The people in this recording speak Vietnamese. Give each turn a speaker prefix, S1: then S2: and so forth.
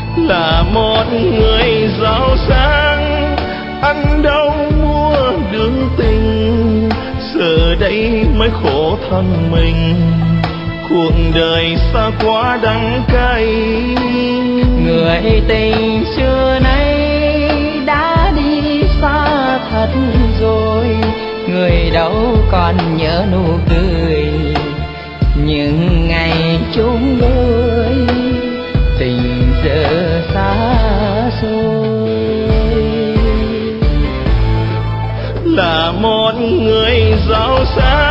S1: là một người giàu sang, ăn đâu mua được tình, giờ đây mới khổ thân mình, cuộc đời xa quá đắng cay.
S2: Người tình xưa nay đã đi xa thật rồi, người đâu còn nhớ nụ cười những ngày chung đôi, tình giờ xa xôi.
S1: Là một người giàu sang